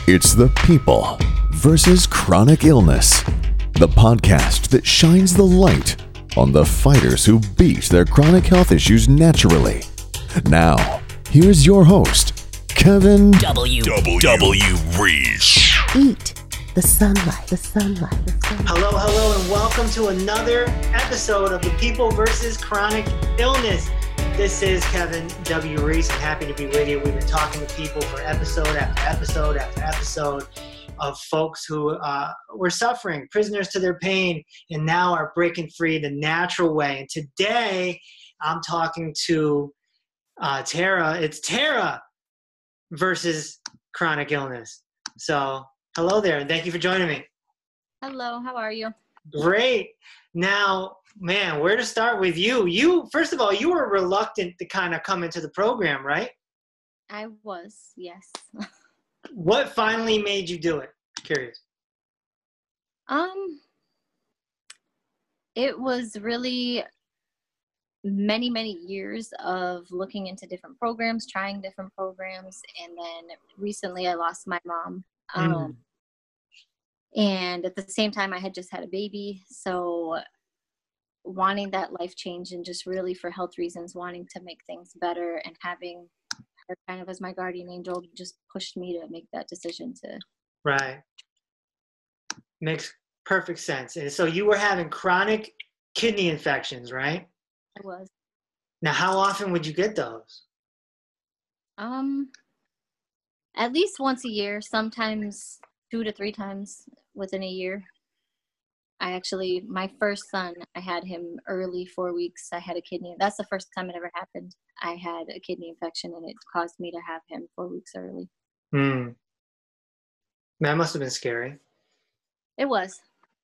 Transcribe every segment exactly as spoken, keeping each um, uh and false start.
It's the people versus chronic illness. The podcast that shines the light on the fighters who beat their chronic health issues naturally. Now, here's your host, Kevin W. W. W. Reese. Eat the sunlight, the sunlight, the sunlight. Hello, hello, and welcome to another episode of the People versus Chronic Illness. This is Kevin W. Reese. I'm happy to be with you. We've been talking to people for episode after episode after episode of folks who uh, were suffering, prisoners to their pain, and now are breaking free the natural way. And today, I'm talking to uh, Tara. It's Tara versus chronic illness. So, hello there, and thank you for joining me. Hello, how are you? Great. Now, man, where to start with you? You, first of all, you were reluctant to kind of come into the program, right? I was, yes. What finally made you do it? Curious. Um, it was really many, many years of looking into different programs, trying different programs, and then recently I lost my mom. Um, Mm. And at the same time, I had just had a baby, so wanting that life change and just really for health reasons, wanting to make things better and having her kind of as my guardian angel just pushed me to make that decision to. Right. Makes perfect sense. And so you were having chronic kidney infections, right? I was. Now, how often would you get those? Um, at least once a year, sometimes two to three times within a year. I actually, my first son, I had him early, four weeks. I had a kidney. That's the first time it ever happened. I had a kidney infection and it caused me to have him four weeks early. Hmm. That must have been scary. It was.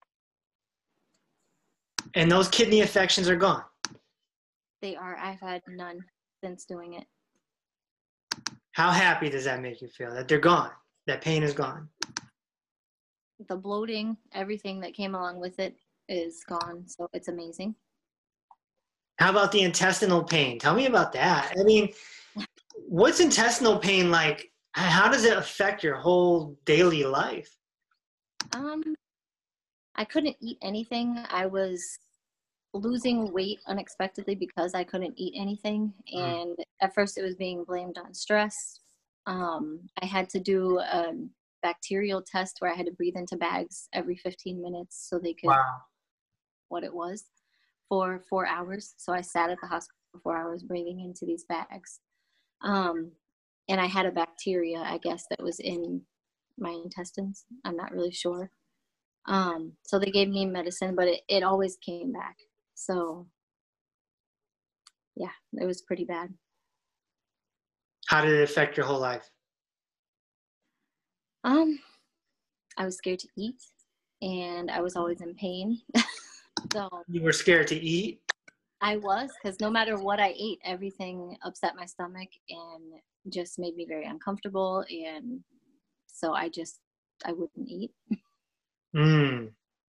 And those kidney infections are gone. They are. I've had none since doing it. How happy does that make you feel that they're gone? That pain is gone? The bloating, everything that came along with it is gone. So it's amazing. How about the intestinal pain? Tell me about that. I mean, what's intestinal pain like? How does it affect your whole daily life? Um, I couldn't eat anything. I was losing weight unexpectedly because I couldn't eat anything. And at first it was being blamed on stress. Um, I had to do a bacterial test where I had to breathe into bags every fifteen minutes so they could Wow. what it was for four hours. So I sat at the hospital for four hours breathing into these bags. Um, and I had a bacteria, I guess, that was in my intestines. I'm not really sure. Um, so they gave me medicine, but it, it always came back. So yeah, it was pretty bad. How did it affect your whole life? Um, I was scared to eat, and I was always in pain. So You were scared to eat? I was, because no matter what I ate, everything upset my stomach and just made me very uncomfortable. And so I just, I wouldn't eat. Mm.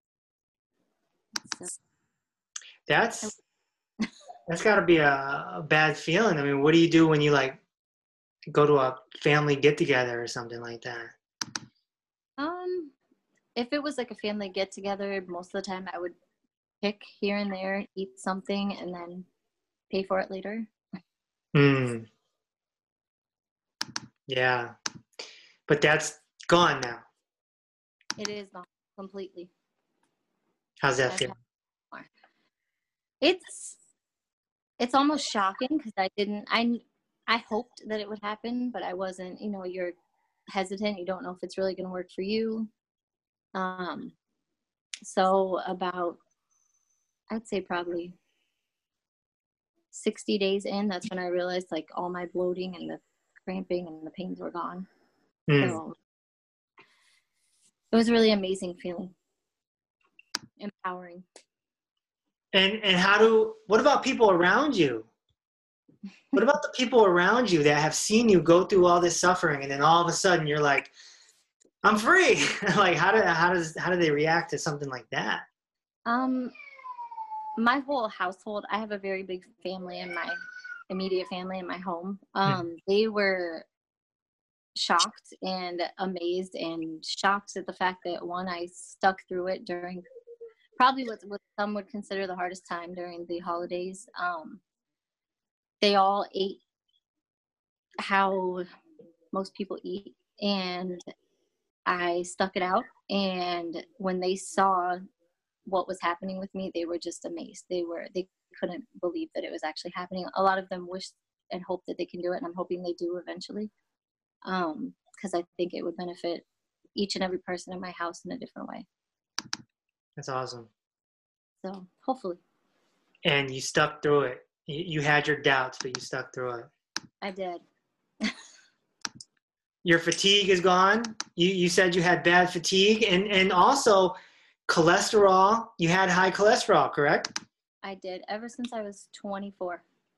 So, That's that's got to be a, a bad feeling. I mean, what do you do when you like go to a family get together or something like that? um, if it was like a family get together, most of the time I would pick here and there, eat something, and then pay for it later. Mm. Yeah, but that's gone now. It is gone completely. How's that I've feel? had more. It's it's almost shocking because I didn't I I hoped that it would happen, but I wasn't. You know, you're hesitant. You don't know if it's really going to work for you. Um, so about I'd say probably sixty days in, that's when I realized like all my bloating and the cramping and the pains were gone. Mm. So it was a really amazing feeling, empowering. And and how do? What about people around you? What about the people around you that have seen you go through all this suffering, and then all of a sudden you're like, "I'm free." Like, how do how does how do they react to something like that? Um, my whole household, I have a very big family in my immediate family in my home. Um, they were shocked and amazed and shocked at the fact that, one, I stuck through it during probably what, what some would consider the hardest time during the holidays. Um, they all ate how most people eat, and I stuck it out. And when they saw what was happening with me, they were just amazed. They were, they couldn't believe that it was actually happening. A lot of them wish and hope that they can do it, and I'm hoping they do eventually. Um, because I think it would benefit each and every person in my house in a different way. That's awesome. So hopefully. And you stuck through it. You, you had your doubts, but you stuck through it. I did. Your fatigue is gone. You you said you had bad fatigue, and, and also cholesterol. You had high cholesterol, correct? I did, ever since I was twenty-four.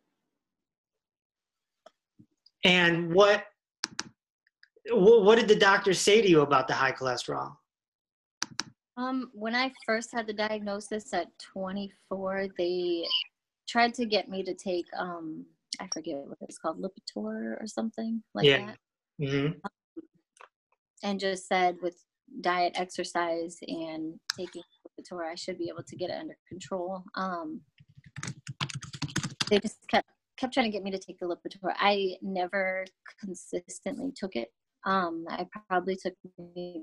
And what what did the doctor say to you about the high cholesterol? Um, when I first had the diagnosis at twenty-four, they tried to get me to take, um, I forget what it's called, Lipitor or something like yeah. that. Mm-hmm. Um, and just said with diet, exercise, and taking Lipitor, I should be able to get it under control. Um, they just kept kept trying to get me to take the Lipitor. I never consistently took it. Um, I probably took maybe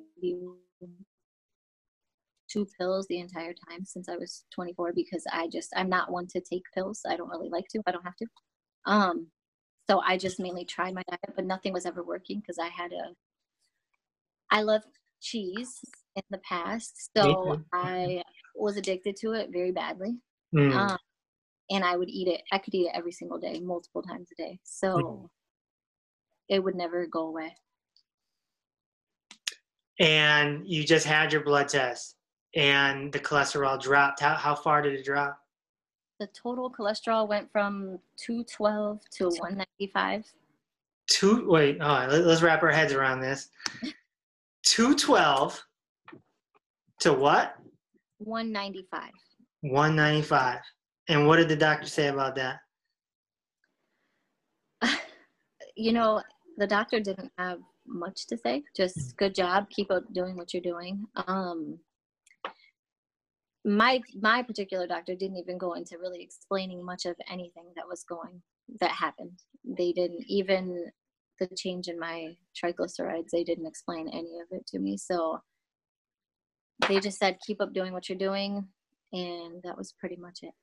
two pills the entire time since I was twenty-four, because I just, I'm not one to take pills. I don't really like to. I don't have to. Um, so I just mainly tried my diet, but nothing was ever working because I had a, I love cheese in the past. So I was addicted to it very badly. Mm. Um, and I would eat it. I could eat it every single day, multiple times a day. So mm. it would never go away. And you just had your blood test and the cholesterol dropped. How, how far did it drop? The total cholesterol went from two twelve to one ninety-five. Two, wait, all right, let, let's wrap our heads around this. two twelve to what? one ninety-five. one ninety-five. And what did the doctor say about that? You know, the doctor didn't have much to say. Just good job. Keep up doing what you're doing. Um, my my particular doctor didn't even go into really explaining much of anything that was going that happened. They didn't even the change in my triglycerides. They didn't explain any of it to me. So they just said, keep up doing what you're doing, and that was pretty much it.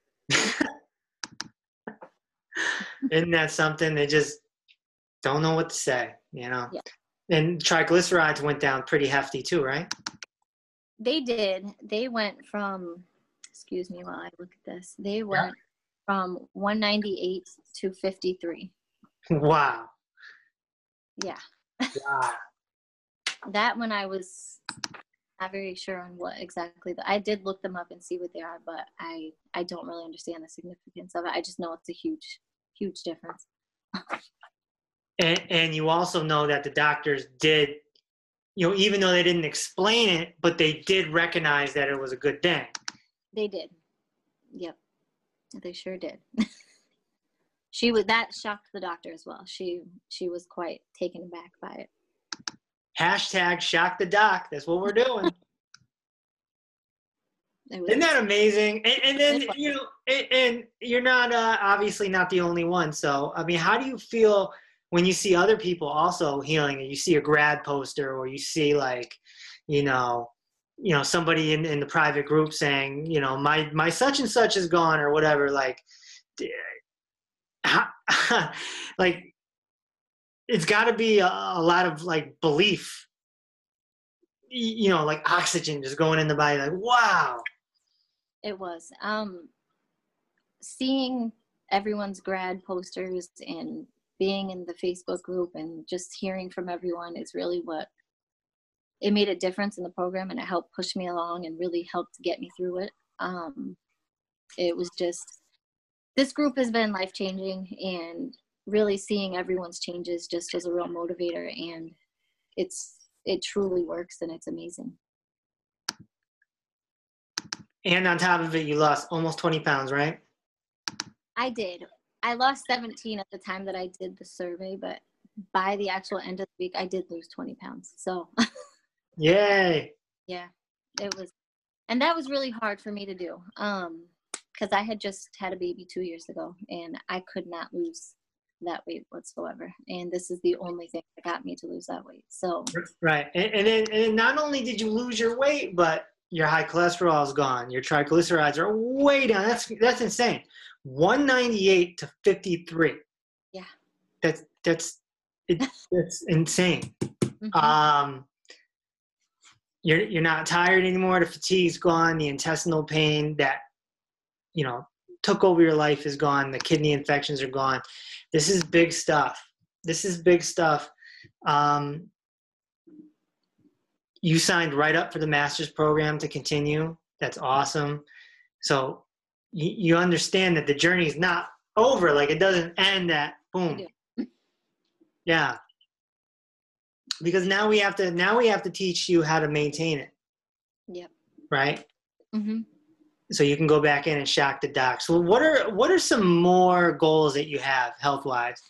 Isn't that something? They just don't know what to say, you know? Yeah. And triglycerides went down pretty hefty too, right? They did. They went from, excuse me while I look at this, they went yeah. from one ninety-eight to fifty-three. Wow. Yeah. Wow. That one I was not very sure on what exactly. The, I did look them up and see what they are, but I, I don't really understand the significance of it. I just know it's a huge, huge difference. and, and you also know that the doctors did, you know, even though they didn't explain it, but they did recognize that it was a good thing. They did. Yep. They sure did. She was, that shocked the doctor as well. She, she was quite taken aback by it. Hashtag shock the doc. That's what we're doing. Isn't that amazing? And, and then, you know, and, and you're not, uh, obviously not the only one. So, I mean, how do you feel when you see other people also healing, and you see a grad poster, or you see like, you know, you know, somebody in, in the private group saying, you know, my, my such and such is gone or whatever, like, how, like, it's got to be a, a lot of like belief, you know, like oxygen just going in the body, like, wow. It was. Um, seeing everyone's grad posters and being in the Facebook group and just hearing from everyone is really what, it made a difference in the program, and it helped push me along and really helped get me through it. Um, it was just, this group has been life-changing, and really seeing everyone's changes just was a real motivator, and it's, it truly works, and it's amazing. And on top of it, you lost almost twenty pounds, right? I did. I lost seventeen at the time that I did the survey, but by the actual end of the week, I did lose twenty pounds. So Yay. yeah, it was, and that was really hard for me to do. Um, because I had just had a baby two years ago and I could not lose that weight whatsoever. And this is the only thing that got me to lose that weight. So Right. And, and then and then not only did you lose your weight, but your high cholesterol is gone. Your triglycerides are way down. That's that's insane. one ninety-eight to fifty-three. yeah. That's that's it, that's insane. Mm-hmm. Um, you're you're not tired anymore. The fatigue's gone. The intestinal pain that you know took over your life is gone. The kidney infections are gone. This is big stuff. This is big stuff. Um, you signed right up for the master's program to continue. That's awesome. So you, you understand that the journey is not over. Like it doesn't end at boom. Yeah. Because now we have to now we have to teach you how to maintain it. Yep. Right? Mm-hmm. So you can go back in and shock the doc. So what are what are some more goals that you have health wise?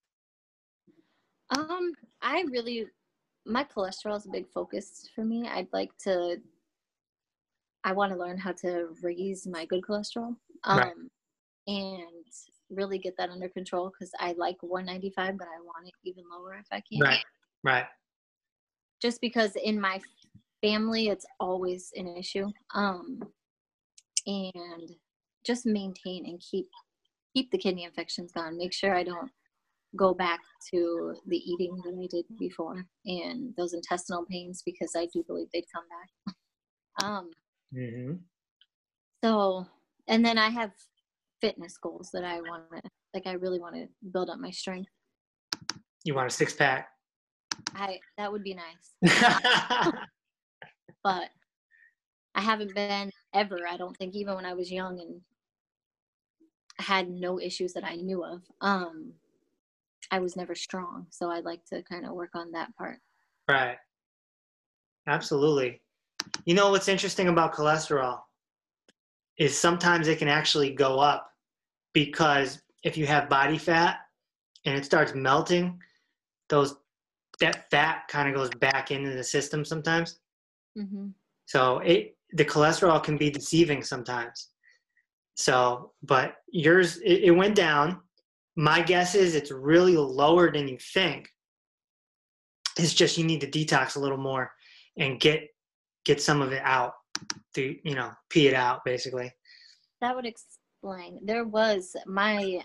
Um, I really my cholesterol is a big focus for me. I'd like to I want to learn how to raise my good cholesterol. Um Right. and really get that under control because I like one ninety-five, but I want it even lower if I can. Right. Right. Just because in my family it's always an issue. Um and just maintain and keep keep the kidney infections gone. Make sure I don't go back to the eating that I did before and those intestinal pains because I do believe they'd come back. um Mm-hmm. so and then I have fitness goals that I want to like I really want to build up my strength. You want a six pack? I that would be nice. But I haven't been ever, I don't think, even when I was young and had no issues that I knew of. Um, I was never strong. So I'd like to kind of work on that part. Right. Absolutely. You know what's interesting about cholesterol is sometimes it can actually go up because if you have body fat and it starts melting, those that fat kind of goes back into the system sometimes. Mm-hmm. So it the cholesterol can be deceiving sometimes. So, but yours, it, it went down. My guess is it's really lower than you think. It's just you need to detox a little more and get get some of it out. To you know, pee it out basically. That would explain. There was my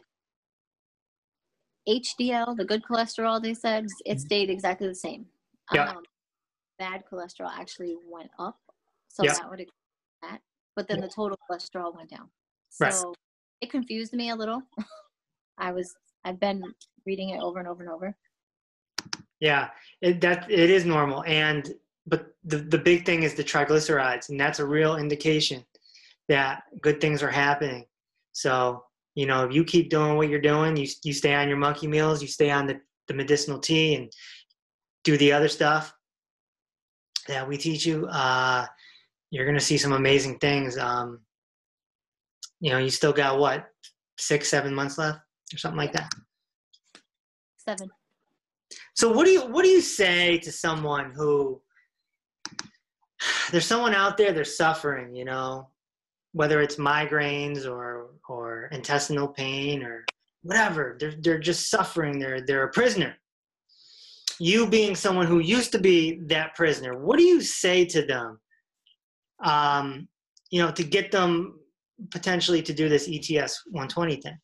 H D L, the good cholesterol, they said, it stayed exactly the same. Yeah. Um, bad cholesterol actually went up. So Yeah. that would explain that. But then Yeah. the total cholesterol went down. So Right. it confused me a little. I was, I've been reading it over and over and over. Yeah, it, that it is normal, and but the the big thing is the triglycerides, and that's a real indication that good things are happening. So you know, if you keep doing what you're doing, you you stay on your monkey meals, you stay on the, the medicinal tea, and do the other stuff that we teach you. Uh, you're gonna see some amazing things. Um, you know, you still got what six, seven months left, or something like that. Seven. So what do you what do you say to someone who there's someone out there they're suffering, you know, whether it's migraines or or intestinal pain or whatever, they're they're just suffering, they're they're a prisoner. You being someone who used to be that prisoner, what do you say to them? Um, you know, to get them potentially to do this E T S one twenty thing.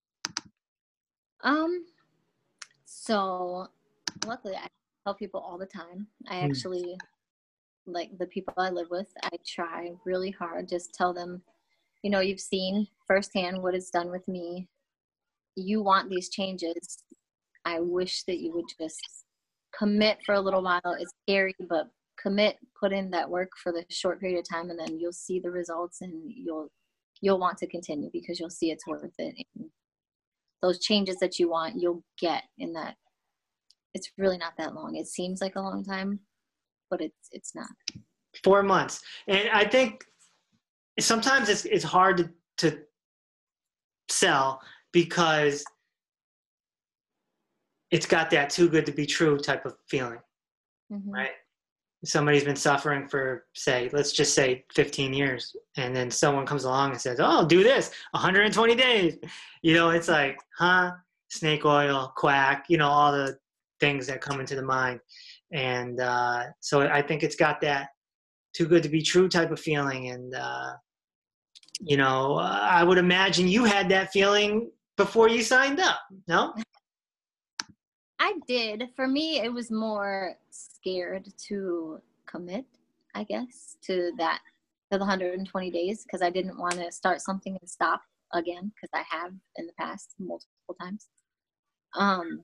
Um, so luckily I tell people all the time. I Mm. actually, like the people I live with, I try really hard. Just tell them, you know, you've seen firsthand what it's done with me. You want these changes. I wish that you would just commit for a little while. It's scary, but commit, put in that work for the short period of time, and then you'll see the results and you'll, you'll want to continue because you'll see it's worth it. And those changes that you want, you'll get in that. It's really not that long. It seems like a long time, but it's it's not. Four months. And I think sometimes it's it's hard to, to sell because it's got that too good to be true type of feeling, Mm-hmm. right? Somebody's been suffering for, say, let's just say fifteen years, and then someone comes along and says, oh, do this, one hundred twenty days. You know, it's like, huh? Snake oil, quack, you know, all the things that come into the mind. And uh, so I think it's got that too good to be true type of feeling. And, uh, you know, uh, I would imagine you had that feeling before you signed up, no? I did. For me, it was more scared to commit, I guess, to that, to the one hundred twenty days, because I didn't want to start something and stop again, because I have in the past multiple times. Um,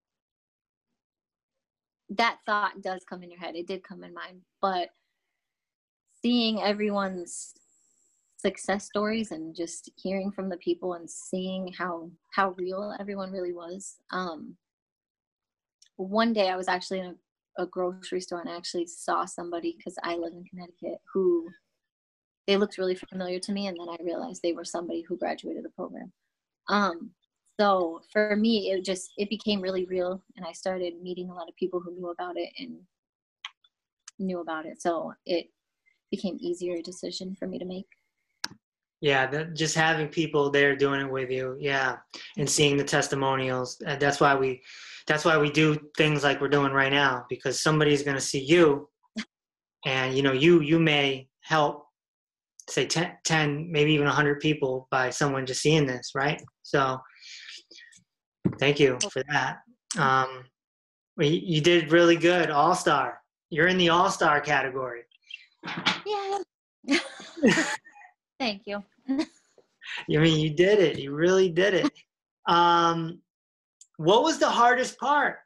that thought does come in your head. It did come in mine. But seeing everyone's success stories and just hearing from the people and seeing how, how real everyone really was, um, one day I was actually in a, a grocery store and I actually saw somebody, because I live in Connecticut, who they looked really familiar to me, and then I realized they were somebody who graduated the program. Um, so for me, it just it became really real, and I started meeting a lot of people who knew about it and knew about it. So it became easier a decision for me to make. Yeah, that, just having people there doing it with you, yeah, and seeing the testimonials. Uh, that's why we, that's why we do things like we're doing right now, because somebody's going to see you, and you know, you you may help, say ten, ten, maybe even one hundred people by someone just seeing this, right? So, thank you for that. Um, you, you did really good, all star. You're in the all star category. Yeah. Thank you. I mean, you did it. You really did it. Um, what was the hardest part?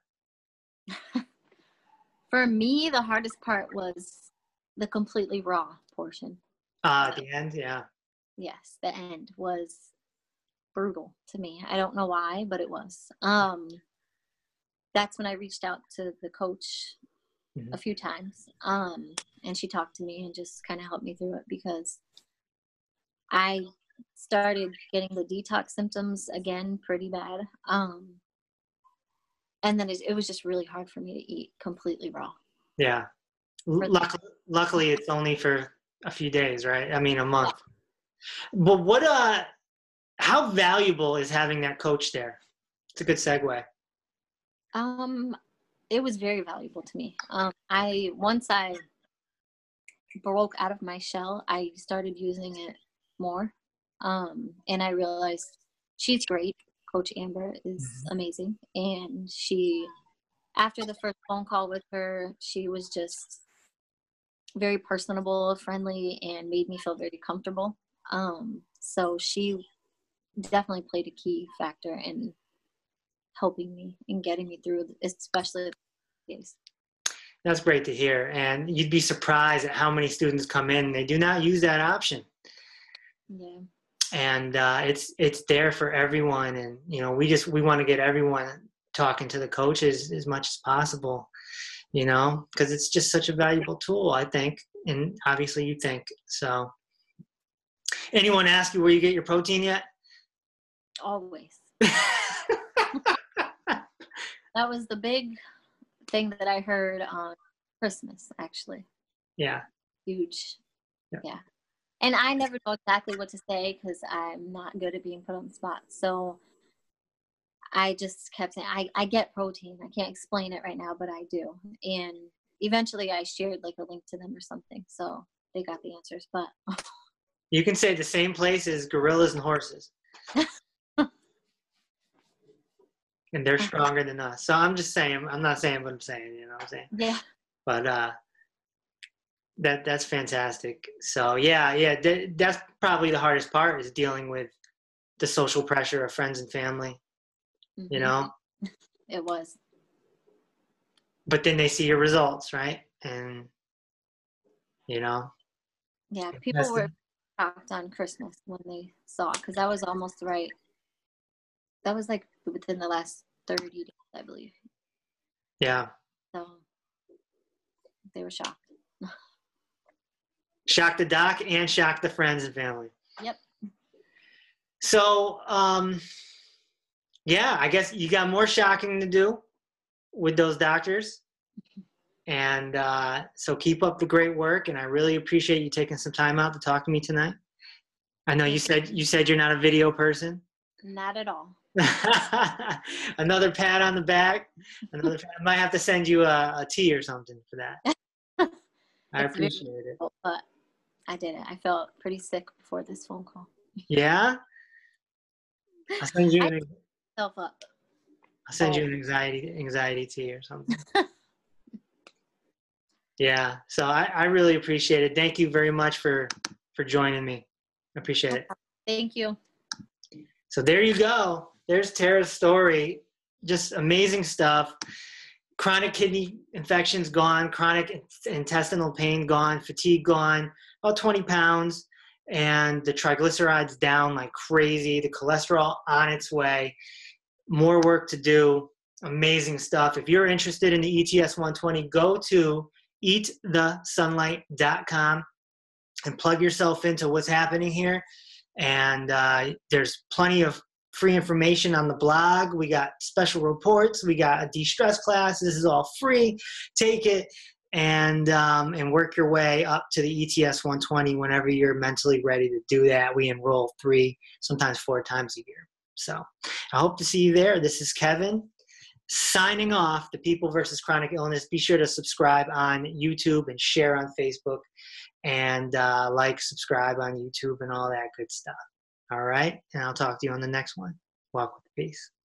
For me, the hardest part was the completely raw portion. Uh, at the end, yeah. Yes, the end was brutal to me. I don't know why, but it was. Um, that's when I reached out to the coach Mhm. a few times, um, and she talked to me and just kind of helped me through it, because I started getting the detox symptoms again pretty bad. Um, and then it, it was just really hard for me to eat completely raw. Yeah. For- Luckily, luckily, it's only for a few days, right? I mean, a month. But what, uh, how valuable is having that coach there? It's a good segue. Um, it was very valuable to me. Um, I, once I broke out of my shell, I started using it more. Um, and I realized she's great. Coach Amber is Mhm. amazing. And she, after the first phone call with her, she was just very personable, friendly, and made me feel very comfortable. Um, so she definitely played a key factor in helping me and getting me through, especially the days. That's great to hear. And you'd be surprised at how many students come in. They do not use that option. Yeah. And uh, it's it's there for everyone. And, you know, we just, we want to get everyone talking to the coaches as much as possible, you know, because it's just such a valuable tool, I think. And obviously you think. So anyone ask you where you get your protein yet? Always. That was the big thing that I heard on Christmas, actually. Yeah. Huge. Yeah. Yeah. And I never know exactly what to say, because I'm not good at being put on the spot. So I just kept saying, I, I get protein. I can't explain it right now, but I do. And eventually I shared like a link to them or something. So they got the answers. But You can say the same place as gorillas and horses. And they're stronger than us. So I'm just saying, I'm not saying what I'm saying, you know what I'm saying? yeah. But uh, that that's fantastic. So yeah, yeah, th- that's probably the hardest part, is dealing with the social pressure of friends and family, you know? It was. But then they see your results, right? And, you know? Yeah, people That's were the- shocked on Christmas when they saw, because that was almost right. That was like within the last thirty days, I believe. Yeah. So they were shocked. Shock the doc and shock the friends and family. Yep. So, um, yeah, I guess you got more shocking to do with those doctors. And uh, so keep up the great work. And I really appreciate you taking some time out to talk to me tonight. I know you said you said you're not a video person. Not at all. Another pat on the back. Another pat. I might have to send you a, a tea or something for that. I It's appreciate very it. difficult, but I did it. I felt pretty sick before this phone call. Yeah? I'll send you an, Self up. I'll send you an anxiety anxiety tea or something. Yeah. So I, I really appreciate it. Thank you very much for, for joining me. I appreciate it. Thank you. So there you go. There's Tara's story. Just amazing stuff. Chronic kidney infections gone, chronic intestinal pain gone, fatigue gone, about twenty pounds, and the triglycerides down like crazy, the cholesterol on its way, more work to do, amazing stuff. If you're interested in the E T S one twenty, go to eat the sunlight dot com and plug yourself into what's happening here. And uh, there's plenty of free information on the blog. We got special reports. We got a de-stress class. This is all free. Take it and um, and work your way up to the E T S one twenty whenever you're mentally ready to do that. We enroll three, sometimes four times a year. So I hope to see you there. This is Kevin signing off, the People versus Chronic Illness. Be sure to subscribe on YouTube and share on Facebook and uh, like, subscribe on YouTube and all that good stuff. All right. And I'll talk to you on the next one. Walk with peace.